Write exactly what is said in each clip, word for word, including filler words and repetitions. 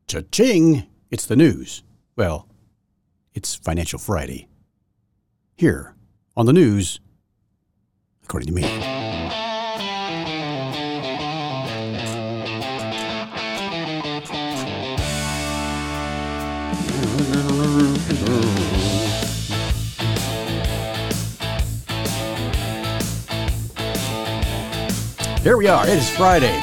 Cha-ching! It's the news. Well, it's Financial Friday. Here on the news, according to me. Here we are. It is Friday.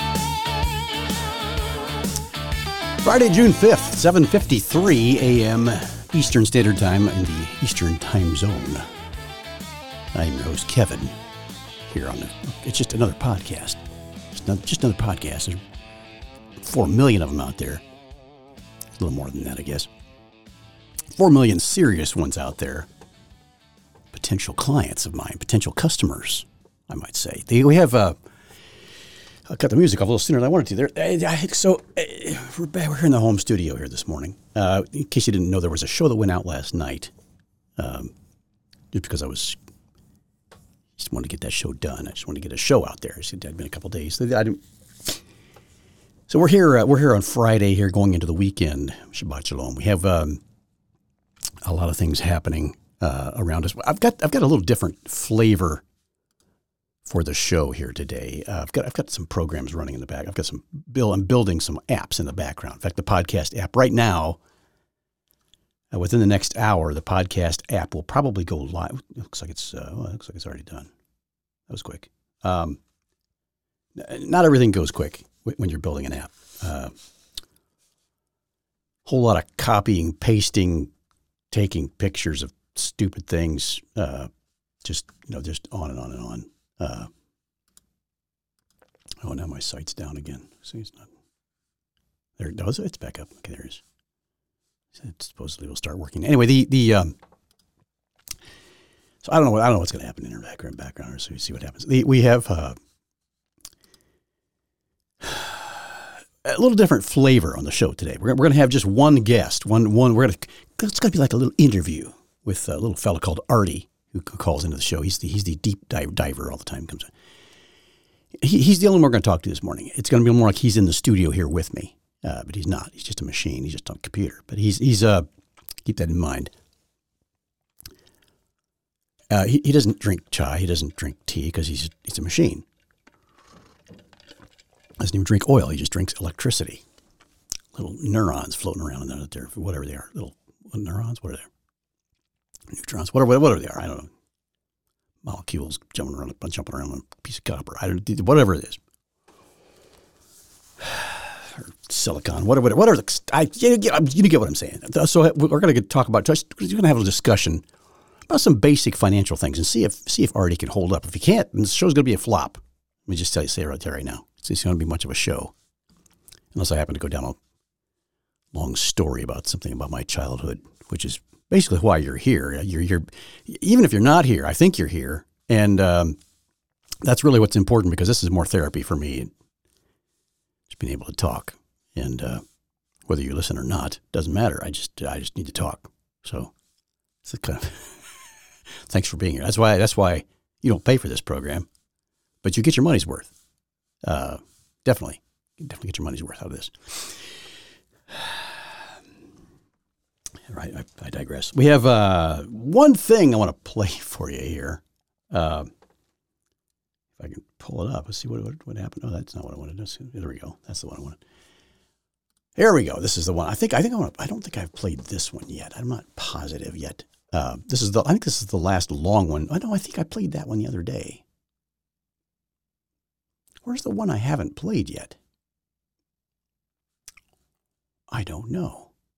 Friday, June fifth, seven fifty-three a.m. Eastern Standard Time in the Eastern Time Zone. I am your host, Kevin, here on the... It's just another podcast. Just another, just another podcast. There's four million of them out there. A little more than that, I guess. Four million serious ones out there. Potential clients of mine. Potential customers, I might say. They, we have... Uh, I cut the music off a little sooner than I wanted to. There, so uh, we're, back, we're here in the home studio here this morning. Uh, in case you didn't know, there was a show that went out last night. Um, just because I was just wanted to get that show done. I just wanted to get a show out there. It had been a couple of days. So, I didn't, so we're here. Uh, we're here on Friday. Here going into the weekend. Shabbat Shalom. We have um, a lot of things happening uh, around us. I've got I've got a little different flavor for the show here today. Uh, I've got I've got some programs running in the back. I've got some bill. I'm building some apps in the background. In fact, the podcast app right now, uh, within the next hour, the podcast app will probably go live. It looks like it's uh, well, it looks like it's already done. That was quick. Um, not everything goes quick when you're building an app. Uh, whole lot of copying, pasting, taking pictures of stupid things. Uh, just you know, just on and on and on. Uh, oh, now my site's down again. See, it's not there. It does. It's back up. Okay, there it is. It supposedly will start working. Anyway, the the um, so I don't know. What, I don't know what's going to happen in our background. Background. So we see what happens. The, we have uh, a little different flavor on the show today. We're we're going to have just one guest. One one. We're going to. It's going to be like a little interview with a little fella called Artie, who calls into the show. He's the, he's the deep dive diver all the time. Comes in. He, he's the only one we're going to talk to this morning. It's going to be more like he's in the studio here with me, uh, but he's not. He's just a machine. He's just on a computer. But he's he's uh keep that in mind. Uh, he he doesn't drink chai. He doesn't drink tea because he's he's a machine. Doesn't even drink oil. He just drinks electricity. Little neurons floating around in there, whatever they are. Little neurons. What are they? Neutrons, whatever, whatever they are, I don't know. Molecules jumping around, jumping around on a piece of copper, I don't, whatever it is, or silicon, whatever, whatever. I, you, you get what I'm saying. So we're going to talk about. We're going to have a discussion about some basic financial things and see if see if Artie can hold up. If he can't, then the show's going to be a flop. Let me just tell you, say it right there, right now. It's, it's going to be much of a show, unless I happen to go down a long story about something about my childhood, which is basically why you're here. You're, you're, even if you're not here, I think you're here. And um, that's really what's important because this is more therapy for me. Just being able to talk. And uh, whether you listen or not, doesn't matter. I just I just need to talk. So it's kind of thanks for being here. That's why that's why you don't pay for this program, but you get your money's worth. Uh, definitely. You definitely get your money's worth out of this. Right, I, I digress. We have uh, one thing I want to play for you here. Uh, if I can pull it up, let's see what, what what happened. Oh, that's not what I wanted. There we go. That's the one I wanted. Here we go. This is the one. I think I think I want. To, I don't think I've played this one yet. I'm not positive yet. Uh, this is the. I think this is the last long one. I know. I think I played that one the other day. Where's the one I haven't played yet? I don't know.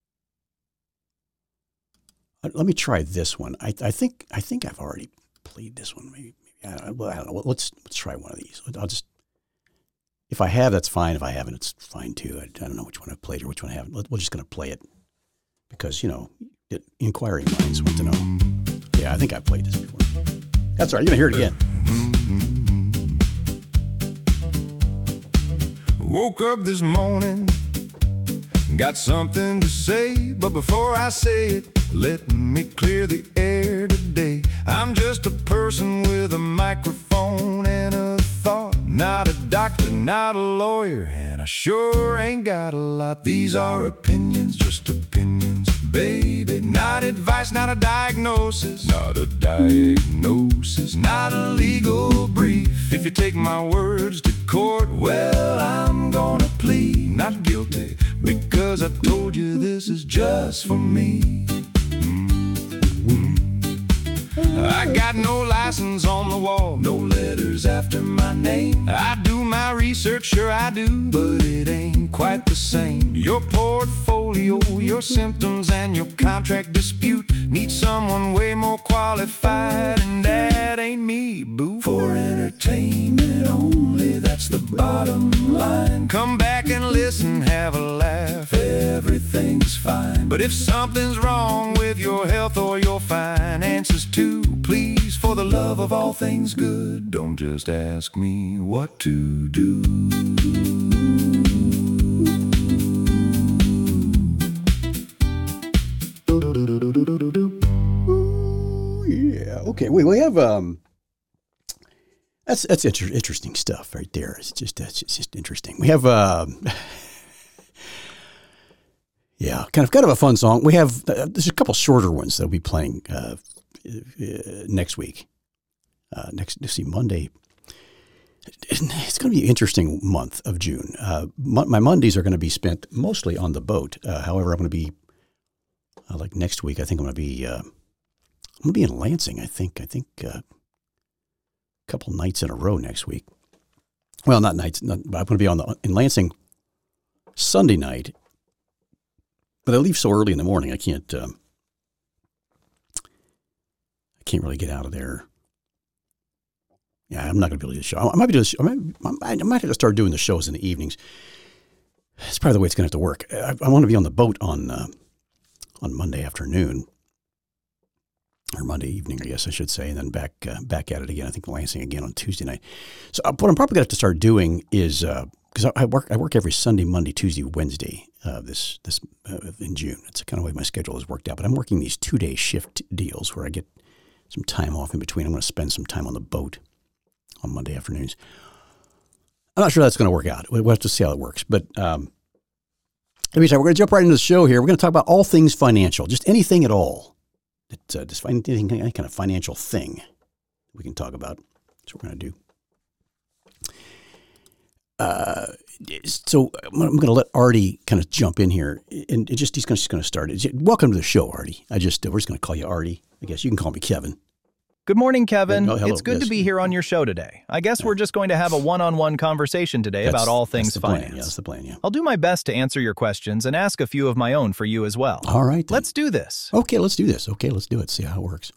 Let me try this one. I, I think I think I've already played this one. Maybe, maybe I, don't, well, I don't know. Let's let's try one of these. I'll just if I have, that's fine. If I haven't, it's fine too. I, I don't know which one I've played or which one I haven't. We're just going to play it because you know, it, inquiring minds want to know. Yeah, I think I've played this before. That's all right. You're gonna hear it again. Woke up this morning, got something to say, but before I say it, let me clear the air today. I'm just a person with a microphone and a thought, not a doctor, not a lawyer, and I sure ain't got a lot. These are opinions, just opinions, baby. Not advice, not a diagnosis, not a diagnosis, not a legal brief. If you take my words to court, well, I'm gonna plead not guilty, because I told you this is just for me. I got no license on the wall, no letters after my name. I do my research, sure I do, but it ain't quite the same. Your portfolio, your symptoms, and your contract dispute need someone way more qualified, and that ain't me, boo. For entertainment only, that's the bottom line. Come back and listen, have a laugh, everything's fine. But if something's wrong with your health or your finances too, please, for the love of all things good, don't just ask me what to do. Ooh, yeah. Okay. Wait. We have um. That's that's inter- interesting stuff right there. It's just that's it's just interesting. We have um. yeah, kind of kind of a fun song. We have uh, there's a couple shorter ones that we'll be playing uh, uh, next week. Uh, next, let's see, Monday. It's going to be an interesting month of June. Uh, my, my Mondays are going to be spent mostly on the boat. Uh, however, I'm going to be uh, like next week. I think I'm going to be uh, I'm going to be in Lansing. I think I think uh, a couple nights in a row next week. Well, not nights. Not, I'm going to be on the in Lansing Sunday night, but I leave so early in the morning. I can't. Um, I can't really get out of there. Yeah, I'm not going to be able to do the show. I might be doing. I might, I might have to start doing the shows in the evenings. It's probably the way it's going to have to work. I, I want to be on the boat on uh, on Monday afternoon or Monday evening, I guess I should say, and then back uh, back at it again. I think Lansing again on Tuesday night. So uh, what I'm probably going to have to start doing is because uh, I, I work I work every Sunday, Monday, Tuesday, Wednesday uh, this this uh, in June. It's kind of the way my schedule has worked out. But I'm working these two day shift deals where I get some time off in between. I'm going to spend some time on the boat on Monday afternoons. I'm not sure that's going to work out. We'll have to see how it works. But um, every time we're going to jump right into the show here. We're going to talk about all things financial, just anything at all. It's uh, just anything, any kind of financial thing we can talk about. That's what we're going to do. Uh, so I'm going to let Artie kind of jump in here, and it just he's just going to start. Welcome to the show, Artie. I just we're just going to call you Artie. I guess you can call me Kevin. Good morning, Kevin. Oh, hello. It's good Yes. to be here on your show today. I guess we're just going to have a one-on-one conversation today That's- about all that's things the plan. finance. Yeah, that's the plan, yeah. I'll do my best to answer your questions and ask a few of my own for you as well. All right. then. Let's do this. Okay, let's do this. Okay, let's do it. See how it works.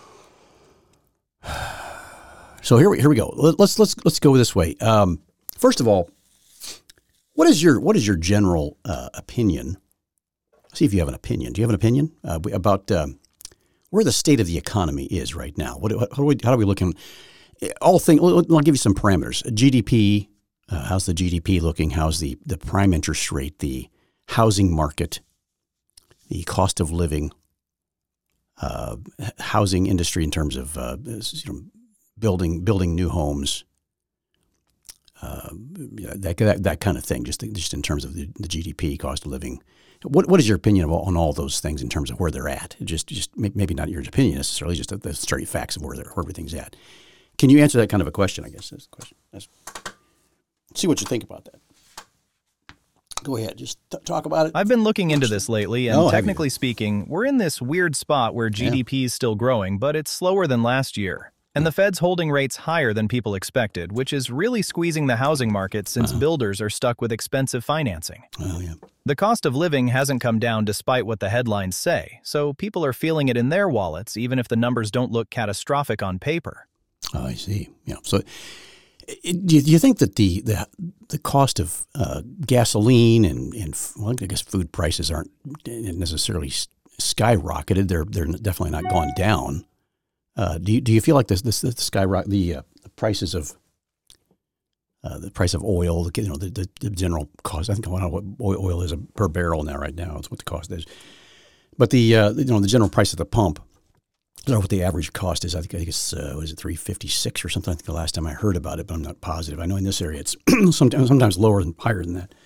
So here we here we go. Let- Let's let's let's go this way. Um, first of all, what is your what is your general uh, opinion? See if you have an opinion. Do you have an opinion uh, about um, where the state of the economy is right now? What, how, do we, how are we looking? All things. I'll give you some parameters. G D P. Uh, how's the G D P looking? How's the the prime interest rate? The housing market. The cost of living. Uh, housing industry in terms of uh, you know, building building new homes. Uh, that, that that kind of thing. Just just in terms of the, the G D P, cost of living. What what is your opinion of all, on all those things in terms of where they're at? Just just maybe not your opinion necessarily, just the, the straight facts of where they're, where everything's at. Can you answer that kind of a question? I guess that's the question. That's, see what you think about that. Go ahead, just t- talk about it. I've been looking into this lately, and Oh, have technically you? speaking, we're in this weird spot where G D P is still growing, but it's slower than last year. And the Fed's holding rates higher than people expected, which is really squeezing the housing market since Uh-huh. builders are stuck with expensive financing. Oh yeah. The cost of living hasn't come down despite what the headlines say, so people are feeling it in their wallets, even if the numbers don't look catastrophic on paper. Oh, I see. Yeah. So, it, do, you, do you think that the the, the cost of uh, gasoline and and well, I guess food prices aren't necessarily skyrocketed? They're they're definitely not gone down. Uh, do you do you feel like this this, this skyrocket the, uh, the prices of uh, the price of oil, you know, the, the, the general cost? I think I don't know what oil is per barrel now. Right now, it's what the cost is. But the uh, you know the general price at the pump, I don't know what the average cost is. I think, I think it's, uh, was it three fifty-six or something? I think the last time I heard about it, but I'm not positive. I know in this area it's sometimes, sometimes lower and higher than that.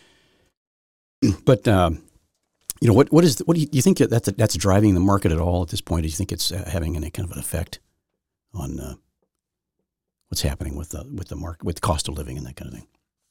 But, um, you know, what what is what do you, do you think that's that's driving the market at all at this point? Do you think it's uh, having any kind of an effect on uh, what's happening with the with the market, with cost of living and that kind of thing?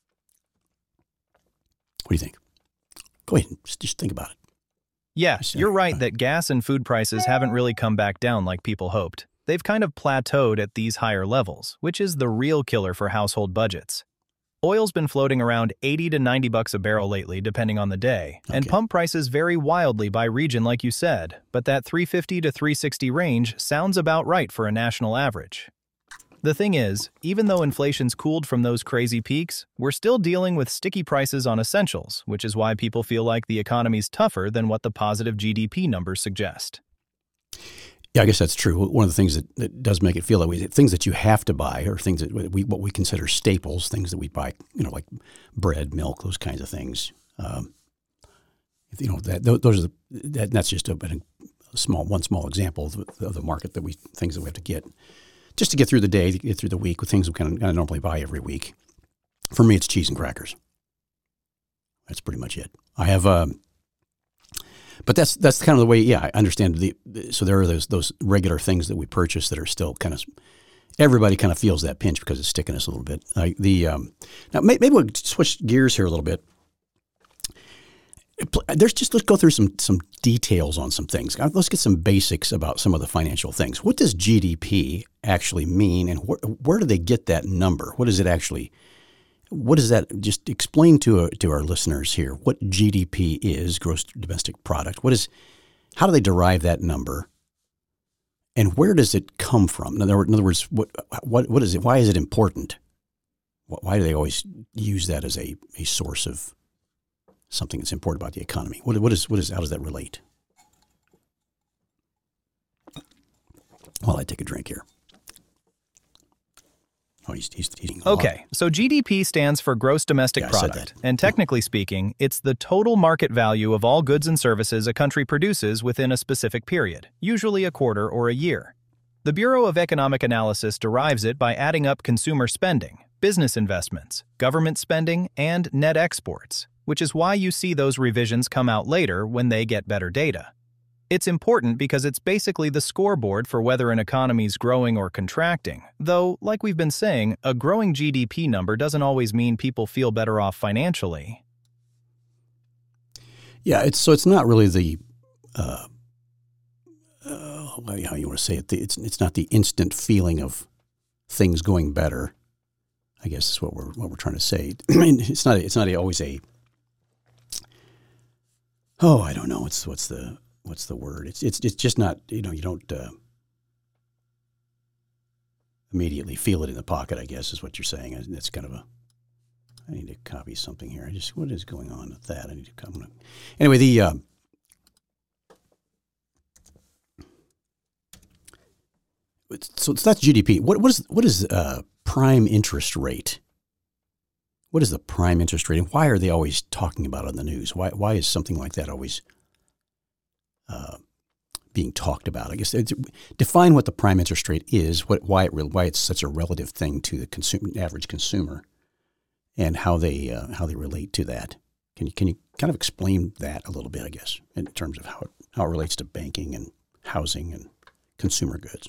What do you think? Go ahead, just, just think about it. Yes, you're right that gas and food prices haven't really come back down like people hoped. They've kind of plateaued at these higher levels, which is the real killer for household budgets. Oil's been floating around eighty to ninety bucks a barrel lately, depending on the day, and Okay. pump prices vary wildly by region like you said, but that three fifty to three sixty range sounds about right for a national average. The thing is, even though inflation's cooled from those crazy peaks, we're still dealing with sticky prices on essentials, which is why people feel like the economy's tougher than what the positive G D P numbers suggest. Yeah, I guess that's true. One of the things that, that does make it feel that way, things that you have to buy, or things that we what we consider staples, things that we buy, you know, like bread, milk, those kinds of things. Um, you know, that those are the, that, that's just a, a small one small example of the, of the market that we things that we have to get just to get through the day, to get through the week with things we kind of, kind of normally buy every week. For me, it's cheese and crackers. That's pretty much it. I have. Um, But that's that's kind of the way. Yeah, I understand. The so there are those those regular things that we purchase that are still kind of. Everybody kind of feels that pinch because it's sticking us a little bit. Like the um, now maybe we'll switch gears here a little bit. There's just let's go through some some details on some things. Let's get some basics about some of the financial things. What does G D P actually mean, and wh- where do they get that number? What does it actually? What is that? Just explain to uh, to our listeners here what G D P is, gross domestic product. What is? How do they derive that number? And where does it come from? In other, in other words, what what what is it? Why is it important? Why do they always use that as a, a source of something that's important about the economy? What what is what is? How does that relate? While I take a drink here. Oh, he's, he's eating. Okay, so G D P stands for Gross Domestic Yeah, I said Product, that. and technically speaking, it's the total market value of all goods and services a country produces within a specific period, usually a quarter or a year. The Bureau of Economic Analysis derives it by adding up consumer spending, business investments, government spending, and net exports, which is why you see those revisions come out later when they get better data. It's important because it's basically the scoreboard for whether an economy's growing or contracting, though, like we've been saying, a growing G D P number doesn't always mean people feel better off financially. Yeah, it's so it's not really the uh, uh, how you want to say it. The, it's it's not the instant feeling of things going better. I guess is what we're what we're trying to say. I mean, it's not it's not a, always a. Oh, I don't know. What's what's the what's the word? It's it's it's just not. You know, you don't uh, immediately feel it in the pocket. I guess is what you're saying. That's kind of a. I need to copy something here. I just what is going on with that? I need to come. Anyway, the. Uh, So that's G D P. What what is what is uh, prime interest rate? What is the prime interest rate, and why are they always talking about it on the news? Why why is something like that always uh, being talked about? I guess it's, define what the prime interest rate is. What why it why it's such a relative thing to the consumer, average consumer, and how they uh, how they relate to that. Can you can you kind of explain that a little bit? I guess in terms of how it how it relates to banking and housing and consumer goods.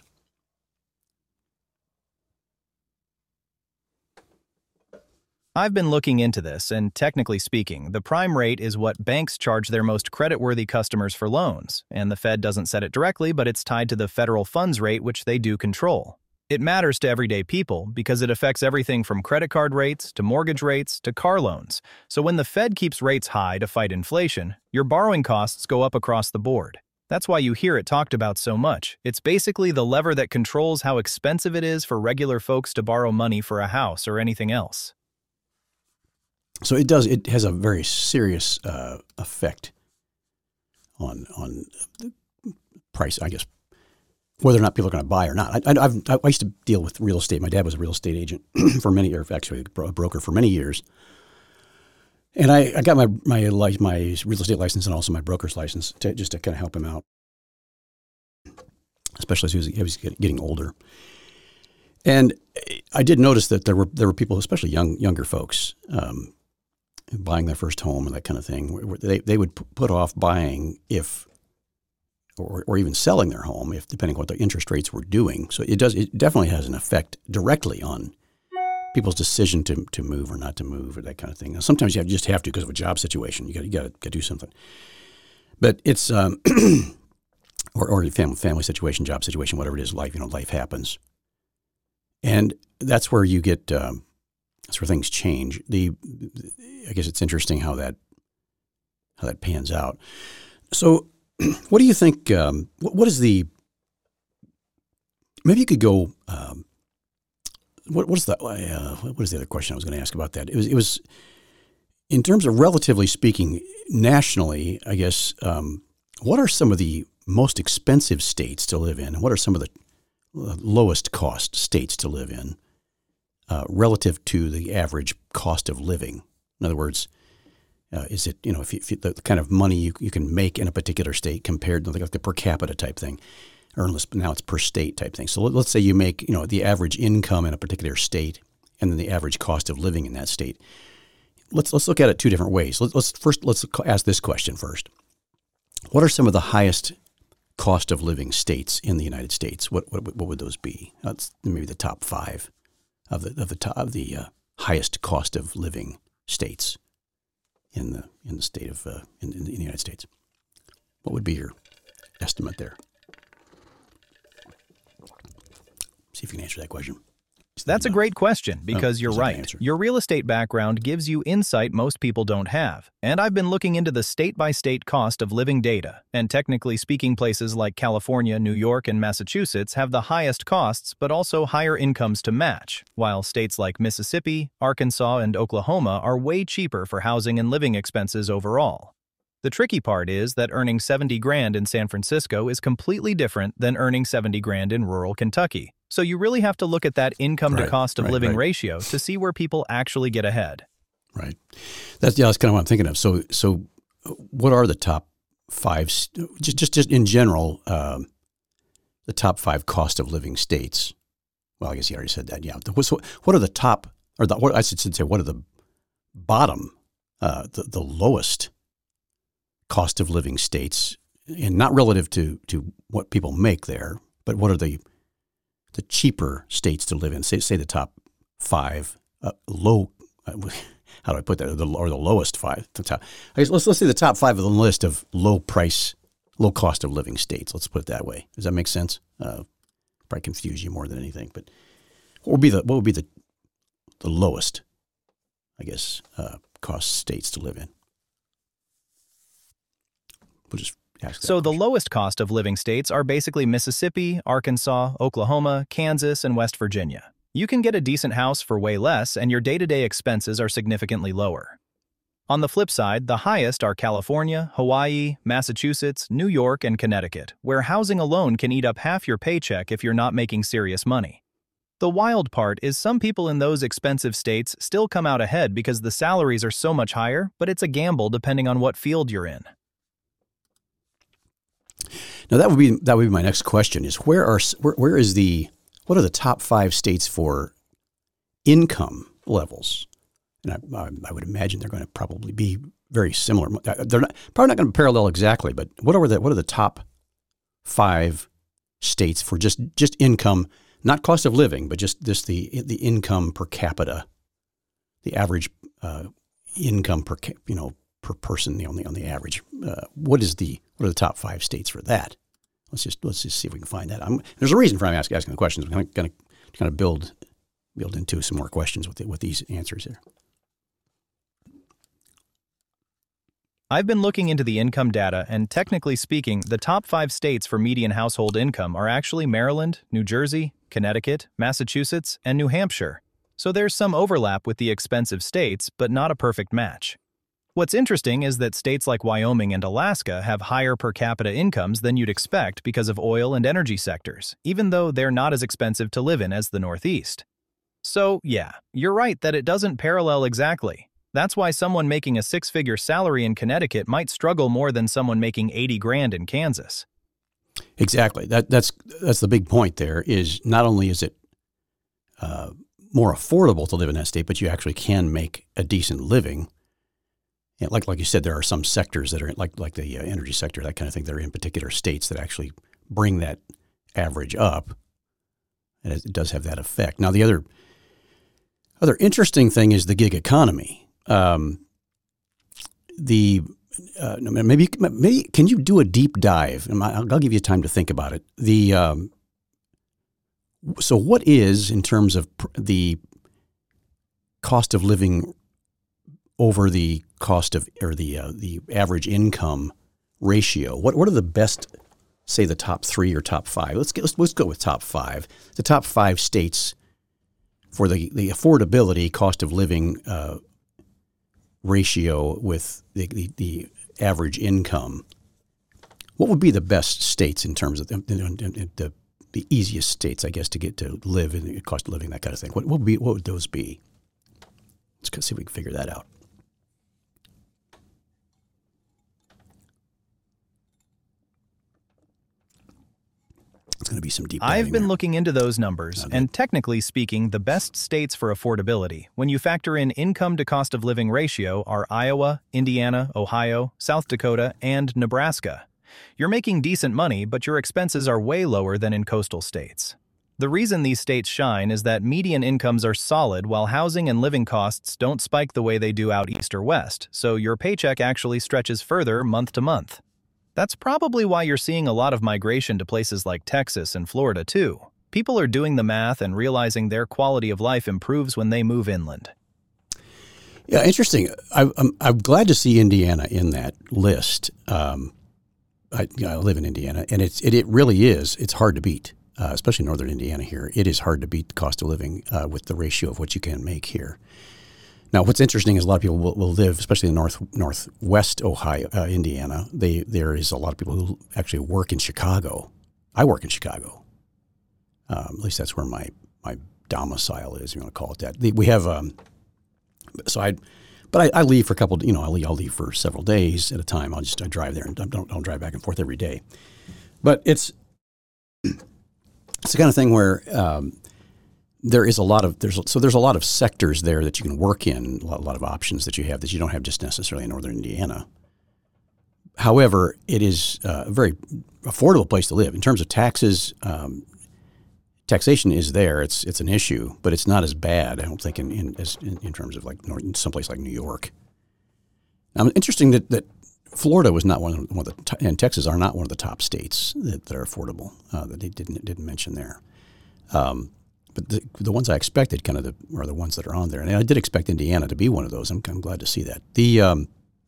I've been looking into this, and technically speaking, the prime rate is what banks charge their most creditworthy customers for loans, and the Fed doesn't set it directly, but it's tied to the federal funds rate, which they do control. It matters to everyday people because it affects everything from credit card rates to mortgage rates to car loans. So when the Fed keeps rates high to fight inflation, your borrowing costs go up across the board. That's why you hear it talked about so much. It's basically the lever that controls how expensive it is for regular folks to borrow money for a house or anything else. So it does. It has a very serious uh, effect on on the price. I guess whether or not people are going to buy or not. I, I, I've, I used to deal with real estate. My dad was a real estate agent for many years, actually a broker for many years. And I, I got my my my real estate license and also my broker's license to, just to kind of help him out. especially as he was, he was getting older. And I did notice that there were there were people, especially young younger folks, um, buying their first home and that kind of thing. Where they they would put off buying if, or or even selling their home if, depending on what the interest rates were doing. So it does it definitely has an effect directly on people's decision to to move or not to move or that kind of thing. Now, sometimes you have, just have to because of a job situation. You got you got to do something. But it's um, or or family family situation, job situation, whatever it is, life you know life happens. And that's where you get, um, that's where things change. The, I guess it's interesting how that, how that pans out. So, what do you think? Um, what, what is the? Maybe you could go. Um, what what is the? Uh, what is the other question I was going to ask about that? It was it was, in terms of relatively speaking, nationally, I guess. Um, what are some of the most expensive states to live in, and what are some of the lowest cost states to live in uh, relative to the average cost of living? In other words, uh, is it, you know, if, you, if you, the kind of money you, you can make in a particular state compared to like the per capita type thing, or now it's per state type thing. So let, let's say you make, you know, the average income in a particular state and then the average cost of living in that state. Let's let's look at it two different ways. Let's, let's first let's ask this question first. What are some of the highest cost of living states in the United States? What what what would those be? That's maybe the top five of the of the top of the uh, highest cost of living states in the in the state of uh, in, in the United States. What would be your estimate there? See if you can answer that question. That's a great question because oh, you're right. Your real estate background gives you insight most people don't have. And I've been looking into the state-by-state cost of living data. And technically speaking, places like California, New York, and Massachusetts have the highest costs, but also higher incomes to match, while states like Mississippi, Arkansas, and Oklahoma are way cheaper for housing and living expenses overall. The tricky part is that earning seventy grand in San Francisco is completely different than earning seventy grand in rural Kentucky. So you really have to look at that income right, to cost of right, living right. ratio to see where people actually get ahead. Right. That's yeah. That's kind of what I'm thinking of. So so, what are the top five? Just just just in general, um, the top five cost of living states. Well, I guess you already said that. Yeah. So what are the top, or the, what I should say, what are the bottom, uh, the the lowest cost of living states, and not relative to to what people make there, but what are the the cheaper states to live in? Say, say the top five uh, low. Uh, how do I put that? Or the, or the lowest five. The top, I guess let's let's say the top five of the list of low price, low cost of living states. Let's put it that way. Does that make sense? Uh, probably confuse you more than anything. But what would be the what would be the the lowest, I guess, uh, cost states to live in? We'll just ask that So the question. lowest cost of living states are basically Mississippi, Arkansas, Oklahoma, Kansas, and West Virginia. You can get a decent house for way less, and your day-to-day expenses are significantly lower. On the flip side, the highest are California, Hawaii, Massachusetts, New York, and Connecticut, where housing alone can eat up half your paycheck if you're not making serious money. The wild part is some people in those expensive states still come out ahead because the salaries are so much higher, but it's a gamble depending on what field you're in. Now that would be that would be my next question: is where are where, where is the what are the top five states for income levels? And I, I, I would imagine they're going to probably be very similar. They're not probably not going to parallel exactly, but what are the what are the top five states for just just income, not cost of living, but just this the the income per capita, the average uh, income per you know per person, you know, on the on the average. Uh, what is the what are the top five states for that? Let's just let's just see if we can find that. I'm, there's a reason for I'm asking, asking the questions. I'm going to kind of build build into some more questions with the, with these answers here. I've been looking into the income data, and technically speaking, the top five states for median household income are actually Maryland, New Jersey, Connecticut, Massachusetts, and New Hampshire. So there's some overlap with the expensive states, but not a perfect match. What's interesting is that states like Wyoming and Alaska have higher per capita incomes than you'd expect because of oil and energy sectors, even though they're not as expensive to live in as the Northeast. So, yeah, you're right that it doesn't parallel exactly. That's why someone making a six-figure salary in Connecticut might struggle more than someone making eighty grand in Kansas. Exactly. That that's that's the big point. There is not only is it uh, more affordable to live in that state, but you actually can make a decent living. And like like you said, there are some sectors that are like like the uh, energy sector, that kind of thing. That are in particular states that actually bring that average up, and it, it does have that effect. Now, the other other interesting thing is the gig economy. Um, the uh, maybe maybe can you do a deep dive? I'll, I'll give you time to think about it. The um, so what is, in terms of pr- the cost of living over the cost of or the uh, the average income ratio? What what are the best, say the top three or top five? Let's get, let's let's go with top five. The top five states for the the affordability cost of living uh, ratio with the, the the average income. What would be the best states in terms of the the, the, the easiest states, I guess, to get to live in the cost of living, that kind of thing? What, what would be what would those be? Let's see if we can figure that out. It's going to be some deep diving I've been there. looking into those numbers, Okay. and technically speaking, the best states for affordability, when you factor in income to cost of living ratio, are Iowa, Indiana, Ohio, South Dakota, and Nebraska. You're making decent money, but your expenses are way lower than in coastal states. The reason these states shine is that median incomes are solid while housing and living costs don't spike the way they do out east or west, so your paycheck actually stretches further month to month. That's probably why you're seeing a lot of migration to places like Texas and Florida, too. People are doing the math and realizing their quality of life improves when they move inland. Yeah, interesting. I, I'm I'm glad to see Indiana in that list. Um, I, you know, I live in Indiana, and it's it, it really is. It's hard to beat, uh, especially northern Indiana here. It is hard to beat the cost of living uh, with the ratio of what you can make here. Now, what's interesting is a lot of people will, will live, especially in north northwest Ohio, uh, Indiana. They there is a lot of people who actually work in Chicago. I work in Chicago. Um, at least that's where my my domicile is. If you want to call it that. The, we have um, so I, but I, I leave for a couple. You know, I'll leave, I'll leave for several days at a time. I'll just I drive there and don't don't drive back and forth every day. But it's it's the kind of thing where. Um, There is a lot of there's so there's a lot of sectors there that you can work in, a lot, a lot of options that you have that you don't have just necessarily in northern Indiana. However, it is uh, a very affordable place to live in terms of taxes. Um, taxation is there; it's it's an issue, but it's not as bad, I don't think, in in, as, in, in terms of like north, someplace like New York. Now, it's interesting that, that Florida was not one of, one of the and Texas are not one of the top states that, that are affordable uh, that they didn't didn't mention there. Um, But the, the ones I expected kind of the, are the ones that are on there. And I did expect Indiana to be one of those. I'm, I'm glad to see that. The um,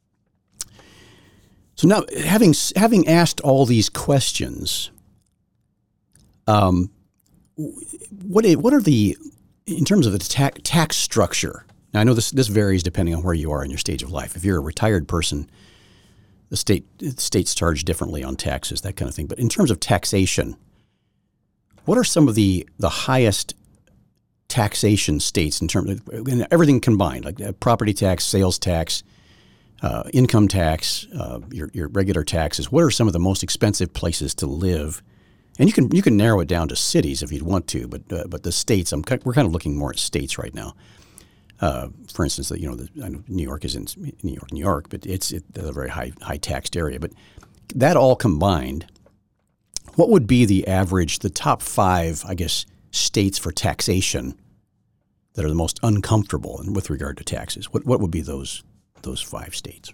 So now, having having asked all these questions, um, what what are the, in terms of the tax, tax structure? Now, I know this, this varies depending on where you are in your stage of life. If you're a retired person, the state the states charge differently on taxes, that kind of thing. But in terms of taxation, what are some of the, the highest taxation states in terms of everything combined, like property tax, sales tax, uh, income tax, uh, your your regular taxes? What are some of the most expensive places to live? And you can you can narrow it down to cities if you'd want to, but uh, but the states, I'm we're kind of looking more at states right now. Uh, for instance, you know, the, I know New York is in New York, New York, but it's, it's a very high high taxed area. But that all combined, what would be the average, the top five, I guess, states for taxation that are the most uncomfortable and with regard to taxes? What what would be those those five states?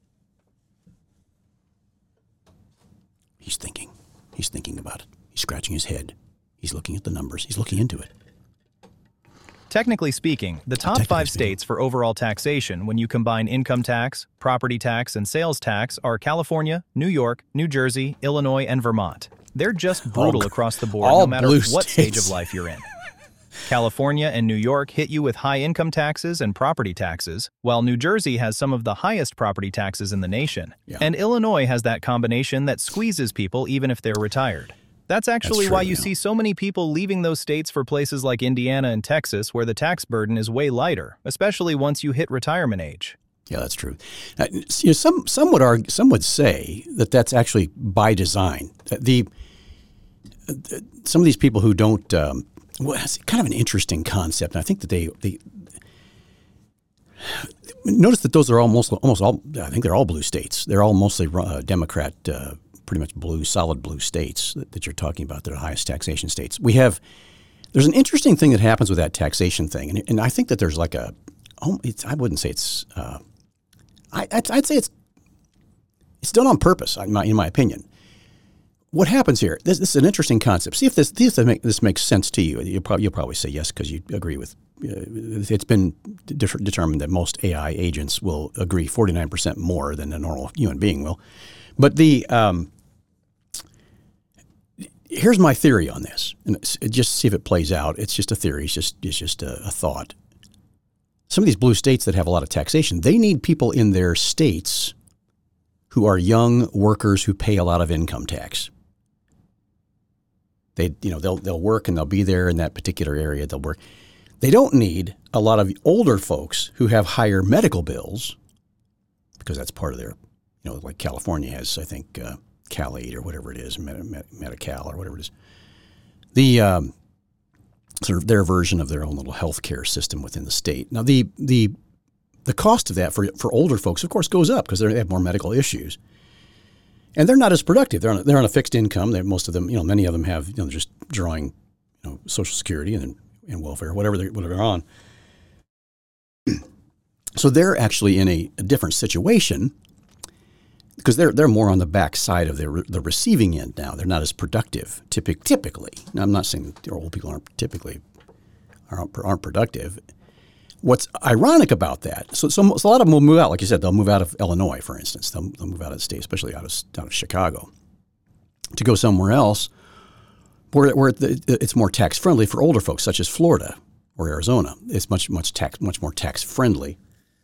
He's thinking. He's thinking about it. He's scratching his head. He's looking at the numbers. He's looking into it. Technically speaking, the top Technically five speaking. states for overall taxation when you combine income tax, property tax, and sales tax are California, New York, New Jersey, Illinois, and Vermont. They're just brutal All- across the board all no matter blue what stage states. of life you're in. California and New York hit you with high income taxes and property taxes, while New Jersey has some of the highest property taxes in the nation. Yeah. And Illinois has that combination that squeezes people even if they're retired. That's actually That's true, why you yeah. see so many people leaving those states for places like Indiana and Texas where the tax burden is way lighter, especially once you hit retirement age. Yeah, that's true. Uh, you know, some some would argue, some would say that that's actually by design. The some of these people who don't, um, well, it's kind of an interesting concept. And I think that they, they notice that those are almost, almost all, I think they're all blue states. They're all mostly uh, Democrat, uh, pretty much blue, solid blue states that, that you're talking about. They're the highest taxation states. We have, there's an interesting thing that happens with that taxation thing. And, and I think that there's like a, oh, it's, I wouldn't say it's, uh, I, I'd, I'd say it's, it's done on purpose, in my, in my opinion. What happens here? This, this is an interesting concept. See if this see if this, make, this makes sense to you. You'll probably, you'll probably say yes because you agree with. Uh, it's been de- determined that most A I agents will agree forty-nine percent more than a normal human being will. But the um, here's my theory on this, and just see if it plays out. It's just a theory. It's just it's just a, a thought. Some of these blue states that have a lot of taxation, they need people in their states who are young workers who pay a lot of income tax. They, you know, they'll they'll work and they'll be there in that particular area. They'll work. They don't need a lot of older folks who have higher medical bills, because that's part of their, you know, like California has, I think, uh, Cal eight or whatever it is, Medi- Medi-Cal or whatever it is. The um, sort of their version of their own little health care system within the state. Now, the the the cost of that for for older folks, of course, goes up because they have more medical issues. And they're not as productive. They're on a, they're on a fixed income. They're, most of them, you know, many of them have, you know, just drawing, you know, Social Security and and welfare, whatever they're, whatever they're on. So they're actually in a, a different situation because they're they're more on the back side of their the receiving end now. They're not as productive typic, typically. Now, I'm not saying that old people aren't typically aren't, aren't productive. What's ironic about that, so, so, so a lot of them will move out. Like you said, they'll move out of Illinois, for instance. They'll, they'll move out of the state, especially out of out of Chicago, to go somewhere else where, where it's more tax friendly for older folks, such as Florida or Arizona. It's much much tax much more tax friendly.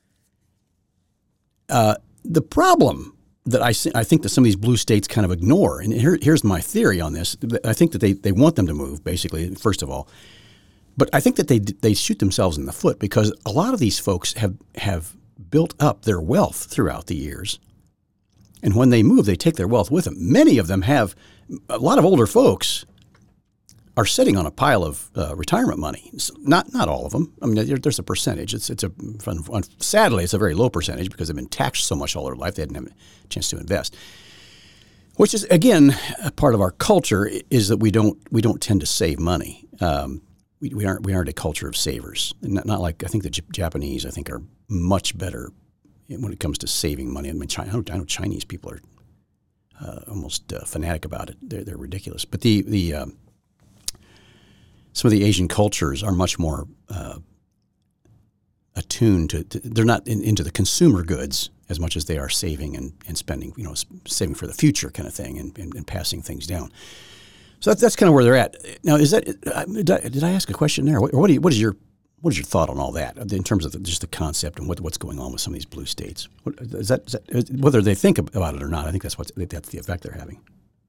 Uh, the problem that I I think that some of these blue states kind of ignore, and here, here's my theory on this. I think that they they want them to move, basically. First of all. But I think that they they shoot themselves in the foot because a lot of these folks have, have built up their wealth throughout the years. And when they move, they take their wealth with them. Many of them have, a lot of older folks are sitting on a pile of uh, retirement money. Not not all of them. I mean, there, there's a percentage. It's it's a sadly, it's a very low percentage because they've been taxed so much all their life they didn't have a chance to invest. Which is, again, a part of our culture is that we don't we don't tend to save money. Um, We, we aren't we aren't a culture of savers. Not, not like I think the J- Japanese I think are much better when it comes to saving money. I mean, China, I, know, I know Chinese people are uh, almost uh, fanatic about it. They're they're ridiculous. But the the um, some of the Asian cultures are much more uh, attuned to, to. They're not in, into the consumer goods as much as they are saving and, and spending. You know, saving for the future kind of thing and, and, and passing things down. So that's, that's kind of where they're at. Now, is that did I, did I ask a question there? Or what, do you, what is your what is your thought on all that in terms of the, just the concept and what, what's going on with some of these blue states? What, is that, is that whether they think about it or not? I think that's what that's the effect they're having,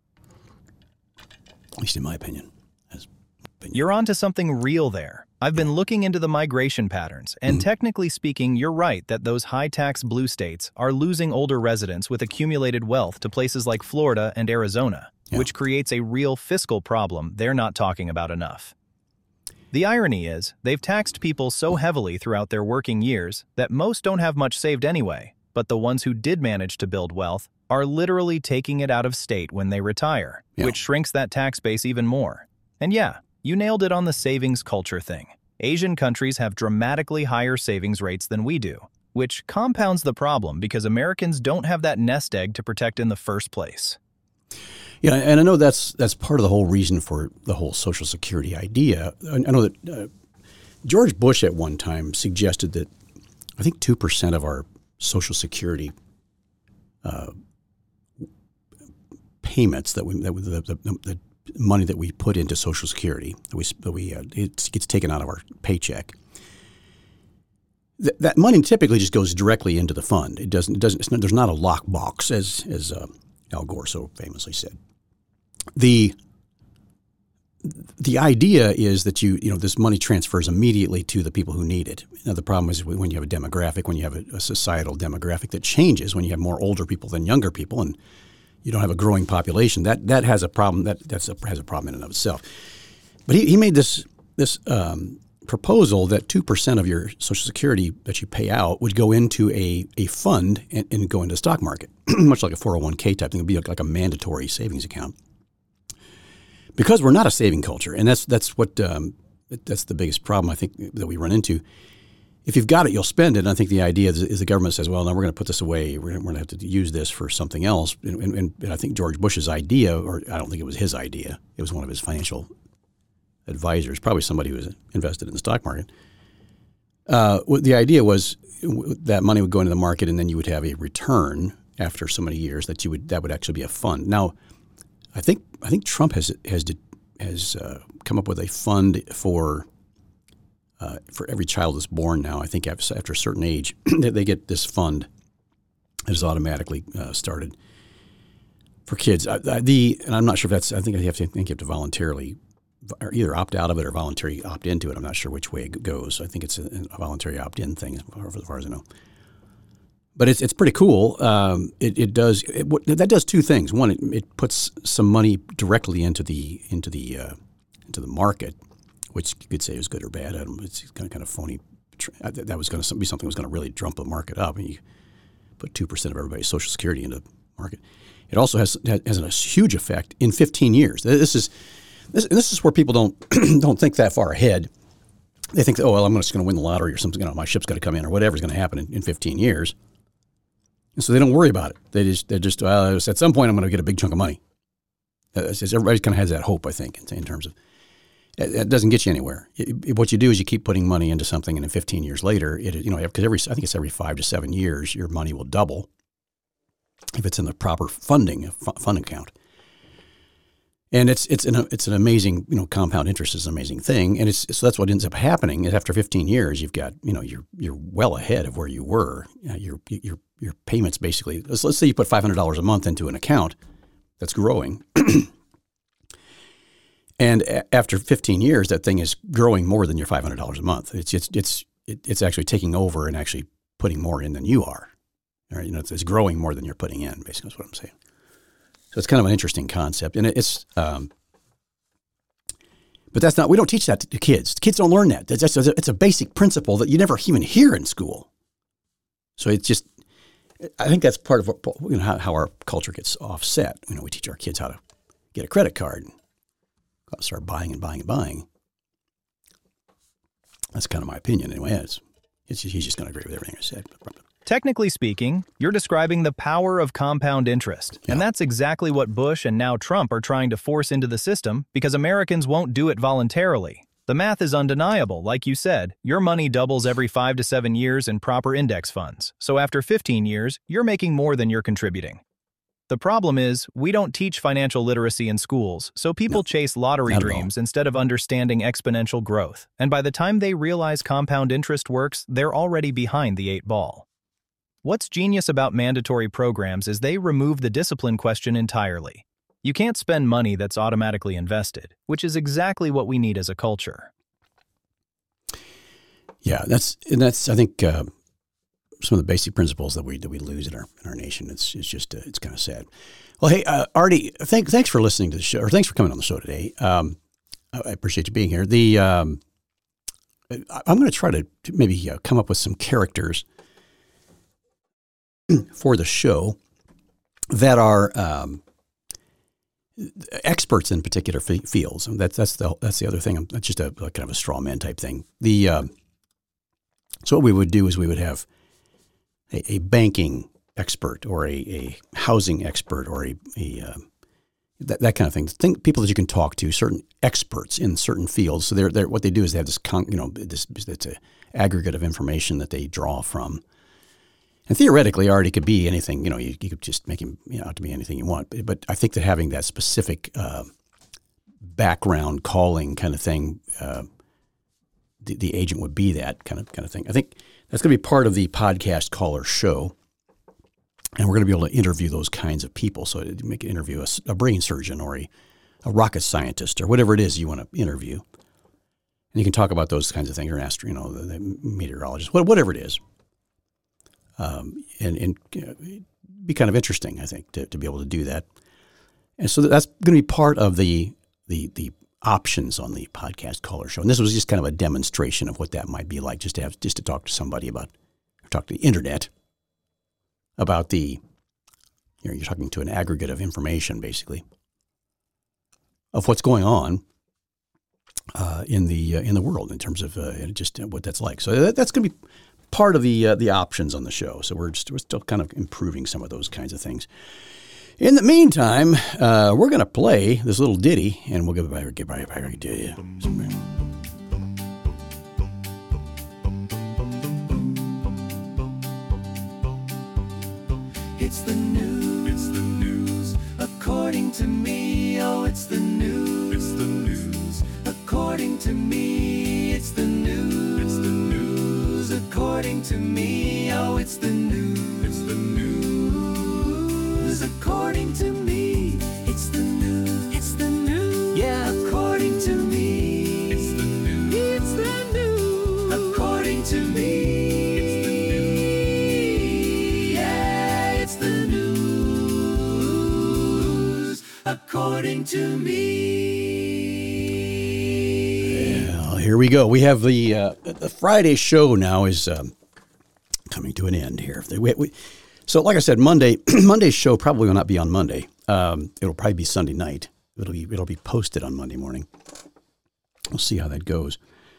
at least in my opinion. As opinion. You're onto something real there. I've been looking into the migration patterns, and mm-hmm. technically speaking, you're right that those high-tax blue states are losing older residents with accumulated wealth to places like Florida and Arizona. Yeah. Which creates a real fiscal problem they're not talking about enough. The irony is, they've taxed people so heavily throughout their working years that most don't have much saved anyway, but the ones who did manage to build wealth are literally taking it out of state when they retire, yeah. which shrinks that tax base even more. And yeah, you nailed it on the savings culture thing. Asian countries have dramatically higher savings rates than we do, which compounds the problem because Americans don't have that nest egg to protect in the first place. Yeah, and I know that's that's part of the whole reason for the whole Social Security idea. I know that uh, George Bush at one time suggested that I think two percent of our Social Security uh, payments that we that we, the, the, the money that we put into Social Security that we that we uh, it gets taken out of our paycheck. Th- that money typically just goes directly into the fund. It doesn't. It doesn't. It's not, there's not a lockbox as as uh, Al Gore so famously said. The the idea is that you you know this money transfers immediately to the people who need it. Now the problem is when you have a demographic, when you have a, a societal demographic that changes, when you have more older people than younger people, and you don't have a growing population. That that has a problem. That that's a, has a problem in and of itself. But he, he made this this um, proposal that two percent of your Social Security that you pay out would go into a, a fund and, and go into the stock market, much like a four oh one k type thing. It would be like, like a mandatory savings account. Because we're not a saving culture, and that's that's what um, that's the biggest problem I think that we run into. If you've got it, you'll spend it. And I think the idea is, is the government says, well, no, we're going to put this away. We're going to have to use this for something else. And, and, and I think George Bush's idea, or I don't think it was his idea, it was one of his financial advisors, probably somebody who was invested in the stock market. Uh, the idea was that money would go into the market, and then you would have a return after so many years that you would that would actually be a fund. Now, I think I think Trump has has has uh, come up with a fund for. Uh, for every child that's born now, I think after, after a certain age, they get this fund that is automatically uh, started for kids. I, I, the and I'm not sure if that's. I think you have to I think you have to voluntarily, or either opt out of it or voluntarily opt into it. I'm not sure which way it goes. I think it's a, a voluntary opt-in thing, as far, as far as I know. But it's it's pretty cool. Um, it, it does it, that does two things. One, it, it puts some money directly into the into the uh, into the market, which you could say is good or bad. I don't, it's kind of kind of phony. That was going to be something that was going to really drum the market up. And you put two percent of everybody's Social Security into the market. It also has has a huge effect in fifteen years. This is this, this is where people don't don't think that far ahead. They think, oh well, I'm just going to win the lottery or something. You know, my ship's going to come in or whatever's going to happen in, in fifteen years. And so they don't worry about it. They just they just well, at some point I'm going to get a big chunk of money. Everybody kind of has that hope, I think, in, in terms of. It doesn't get you anywhere. It, it, what you do is you keep putting money into something, and then fifteen years later, it you know because every I think it's every five to seven years your money will double if it's in the proper funding fund account. And it's it's an it's an amazing you know compound interest is an amazing thing, and it's so that's what ends up happening. Is after fifteen years, you've got you know you're you're well ahead of where you were. You know, your your your payments basically. Let's, let's say you put five hundred dollars a month into an account that's growing. And after fifteen years, that thing is growing more than your five hundred dollars a month. It's it's it's it's actually taking over and actually putting more in than you are. Right? You know, it's, it's growing more than you're putting in. Basically, is what I'm saying. So it's kind of an interesting concept, and it's. Um, but that's not. We don't teach that to kids. Kids don't learn that. That's just, it's a basic principle that you never even hear in school. So it's just. I think that's part of what, you know, how, how our culture gets offset. You know, we teach our kids how to get a credit card. Start buying and buying and buying. That's kind of my opinion anyway. It's, it's, he's just going to agree with everything I said. Technically speaking, you're describing the power of compound interest. Yeah. And that's exactly what Bush and now Trump are trying to force into the system because Americans won't do it voluntarily. The math is undeniable. Like you said, your money doubles every five to seven years in proper index funds. So after fifteen years, you're making more than you're contributing. The problem is, we don't teach financial literacy in schools, so people no, chase lottery dreams instead of understanding exponential growth. And by the time they realize compound interest works, they're already behind the eight ball. What's genius about mandatory programs is they remove the discipline question entirely. You can't spend money that's automatically invested, which is exactly what we need as a culture. Yeah, that's, and that's I think, uh, some of the basic principles that we that we lose in our in our nation. It's it's just uh, it's kind of sad. Well, hey, uh, Artie, thank, thanks for listening to the show, or thanks for coming on the show today. Um, I, I appreciate you being here. The um, I, I'm going to try to maybe uh, come up with some characters for the show that are um, experts in particular f- fields. And that's that's the that's the other thing. That's just a, a kind of a straw man type thing. The um, so what we would do is we would have A, a banking expert or a, a housing expert or a, a uh, that, that kind of thing. Think people that you can talk to, certain experts in certain fields. So they're, they're what they do is they have this con, you know this it's a aggregate of information that they draw from. And theoretically, already could be anything. You know, you, you could just make him you know out to be anything you want. But, but I think that having that specific uh, background calling kind of thing, uh, the, the agent would be that kind of kind of thing. I think. That's going to be part of the podcast caller show, and we're going to be able to interview those kinds of people. So make an interview a, a brain surgeon or a, a rocket scientist or whatever it is you want to interview, and you can talk about those kinds of things or ask, you know, the, the meteorologist, whatever it is, um, and, and you know, be kind of interesting, I think, to, to be able to do that. And so that's going to be part of the the the options on the podcast caller show. And this was just kind of a demonstration of what that might be like, just to have just to talk to somebody about, or talk to the internet about the, you know, you're talking to an aggregate of information, basically, of what's going on uh, in the uh, in the world in terms of uh, just what that's like. So that, that's going to be part of the uh, the options on the show. So we're just, we're still kind of improving some of those kinds of things. In the meantime, uh, we're going to play this little ditty, and we'll get back, get back, back to you. It's the news. It's the news. According to me, oh, it's the news. It's the news. According to me, it's the news. It's the news. According to me, oh, it's the news. It's the news. According to me, it's the news. It's the news. Yeah, according to me, it's the news. It's the news. According to me, it's the news. Yeah, it's the news. According to me. Well, here we go. We have the uh, the Friday show now is um, coming to an end here. We, we, So, like I said, Monday Monday's show probably will not be on Monday. Um, it'll probably be Sunday night. It'll be it'll be posted on Monday morning. We'll see how that goes,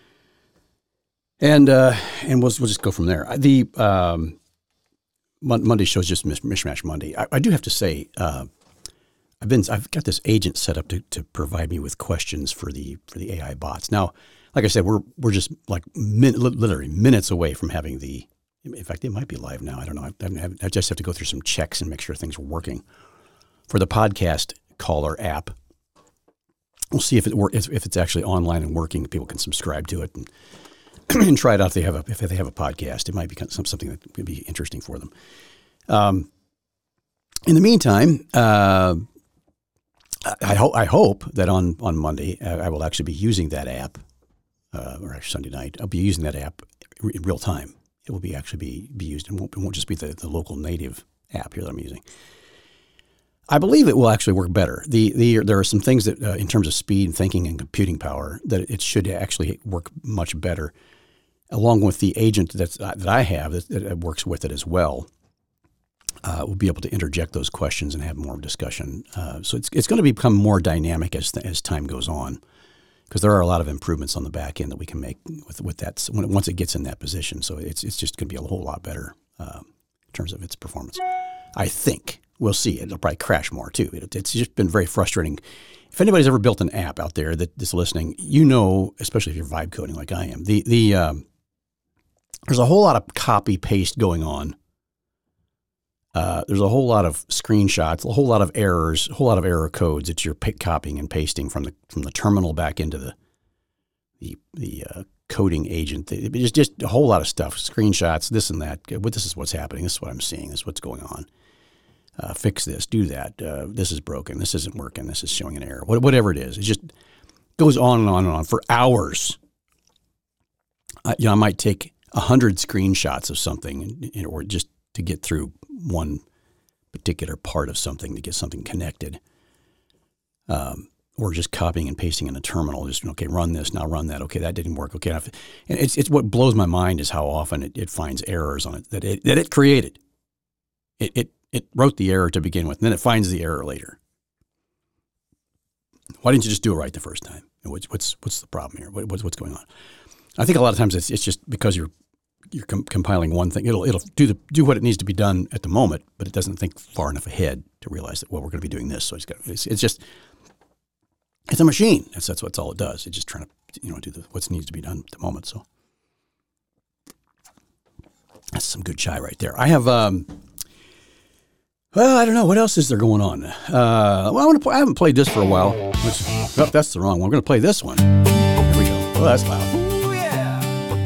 and uh, and we'll we'll just go from there. The um, Monday show is just Mishmash Monday. I, I do have to say, uh, I've been I've got this agent set up to, to provide me with questions for the for the A I bots. Now, like I said, we're we're just like min, literally minutes away from having the. In fact, it might be live now. I don't know. I, I just have to go through some checks and make sure things are working for the podcast caller app. We'll see if it work, if it's actually online and working. People can subscribe to it and, and try it out if they have a if they have a podcast. It might be something that could be interesting for them. Um, in the meantime, uh, I hope I hope that on on Monday I will actually be using that app, uh, or actually Sunday night I'll be using that app in real time. It will be actually be, be used. It won't, it won't just be the, the local native app here that I'm using. I believe it will actually work better. The the there are some things that, uh, in terms of speed and thinking and computing power, that it should actually work much better, along with the agent that's, uh, that I have that, that works with it as well. Uh, we'll be able to interject those questions and have more discussion. Uh, so it's it's going to become more dynamic as as time goes on, because there are a lot of improvements on the back end that we can make with with that when it, once it gets in that position. So it's it's just going to be a whole lot better uh, in terms of its performance. I think we'll see. It'll probably crash more too. It, it's just been very frustrating. If anybody's ever built an app out there that is listening, you know, especially if you're vibe coding like I am, the the um, there's a whole lot of copy paste going on. Uh, there's a whole lot of screenshots, a whole lot of errors, a whole lot of error codes that you're pick, copying and pasting from the from the terminal back into the the the uh, coding agent. It's just a whole lot of stuff, screenshots, this and that. This is what's happening. This is what I'm seeing. This is what's going on. Uh, fix this, do that. Uh, this is broken. This isn't working. This is showing an error. Whatever it is, it just goes on and on and on for hours. Uh, you know, I might take a hundred screenshots of something, you know, or just to get through one particular part of something to get something connected, um, or just copying and pasting in a terminal. Just, okay, run this, now run that. Okay, that didn't work. Okay, and it's it's what blows my mind is how often it, it finds errors on it that it that it created. It it it wrote the error to begin with, and then it finds the error later. Why didn't you just do it right the first time? What's what's what's the problem here? What, what's what's going on? I think a lot of times it's it's just because you're you're com- compiling one thing. It'll it'll do the do what it needs to be done at the moment, but it doesn't think far enough ahead to realize that, well, we're going to be doing this. So it's got it's, it's just it's a machine. That's that's what's all it does. It's just trying to, you know, do the what needs to be done at the moment. So that's some good chai right there. I have um. Well, I don't know. What else is there going on? Uh, well, I, want to play, I haven't played this for a while. Which, oh, that's the wrong one. We're going to play this one. There we go. Oh, that's loud. Ooh, yeah.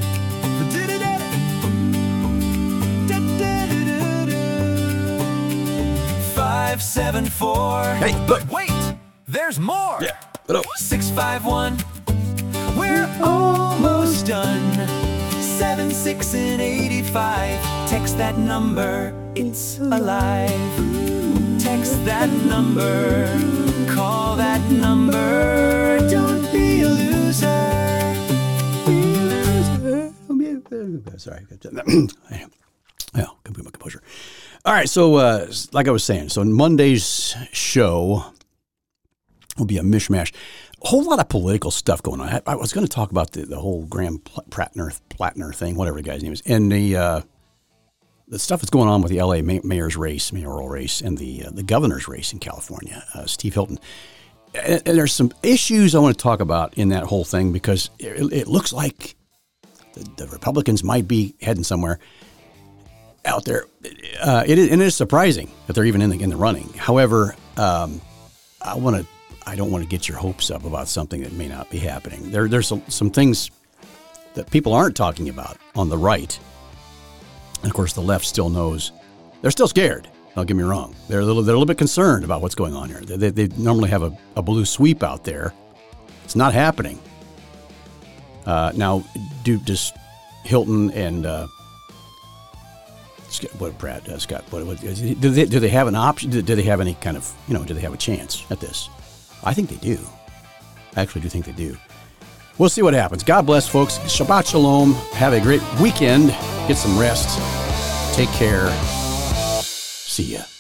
Five, seven, four. Hey, look. But wait, there's more. Yeah. Hello. Six, five, one. We're almost done. seven six and eighty-five. Text that number, it's alive. Text that number, call that number. Don't be a loser. Be a loser. Sorry. Well, can be my composure. All right, so uh, like I was saying, so Monday's show will be a mishmash. A whole lot of political stuff going on. I, I was going to talk about the, the whole Graham Plattner, Plattner thing, whatever the guy's name is, and the uh, the stuff that's going on with the L A mayor's race, mayoral race, and the uh, the governor's race in California, uh, Steve Hilton. And, and there's some issues I want to talk about in that whole thing because it, it looks like the, the Republicans might be heading somewhere out there. Uh, it is, and it is surprising that they're even in the in the running. However, um, I want to. I don't want to get your hopes up about something that may not be happening. There, there's some, some things that people aren't talking about on the right. And, of course, the left still knows. They're still scared. Don't get me wrong. They're a little, they're a little bit concerned about what's going on here. They, they, they normally have a, a blue sweep out there. It's not happening. Uh, now, do does Hilton and uh, what Brad uh, Scott? What, what is it, do they do they have an option? Do, do they have any kind of you know? Do they have a chance at this? I think they do. I actually do think they do. We'll see what happens. God bless, folks. Shabbat shalom. Have a great weekend. Get some rest. Take care. See ya.